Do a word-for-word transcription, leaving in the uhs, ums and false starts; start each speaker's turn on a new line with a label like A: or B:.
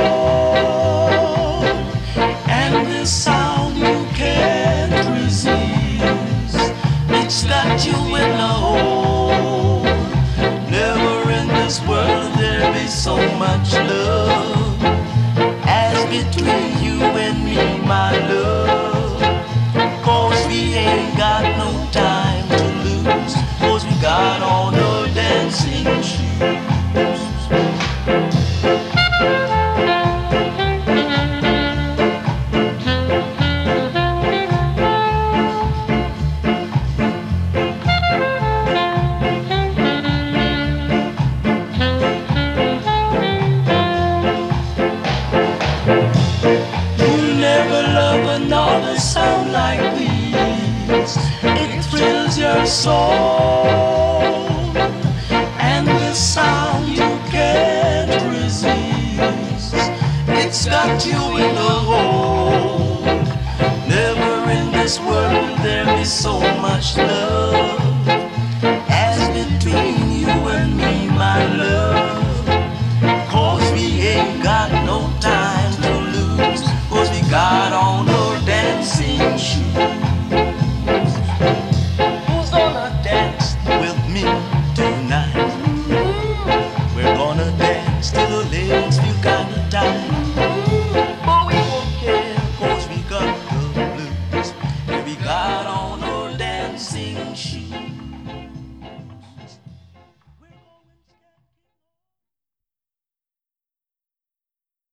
A: and this sound you can't resist. It's got you in a hold. Never in this world there be so much love as between you and me, my love. Cause we ain't got no time to lose, cause we got on our dancing shoes. Another sound like this, it thrills your soul, and the sound you can't resist. It's got you in the hold. Never in this world there be so much love